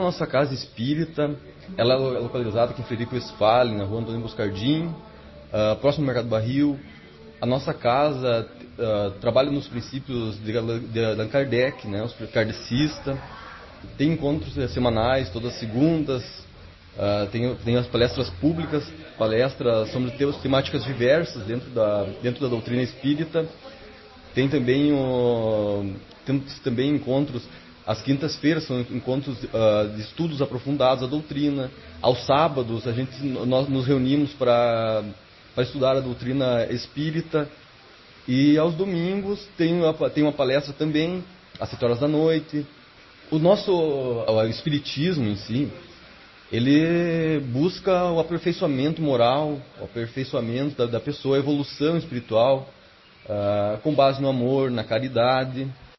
Nossa casa espírita, ela é localizada aqui em Frederico Westphalen, na rua Antônio Buscardim, próximo ao Mercado Barril. A nossa casa trabalha nos princípios de Allan Kardec, né, os kardecista. Tem encontros semanais, todas as segundas. Tem as palestras públicas, palestras sobre temáticas diversas dentro da doutrina espírita. Temos também encontros, às quintas-feiras são encontros de estudos aprofundados da doutrina. Aos sábados nós nos reunimos para estudar a doutrina espírita. E aos domingos tem uma palestra também, às 7 horas da noite. O espiritismo em si, ele busca o aperfeiçoamento moral, o aperfeiçoamento da pessoa, a evolução espiritual, com base no amor, na caridade.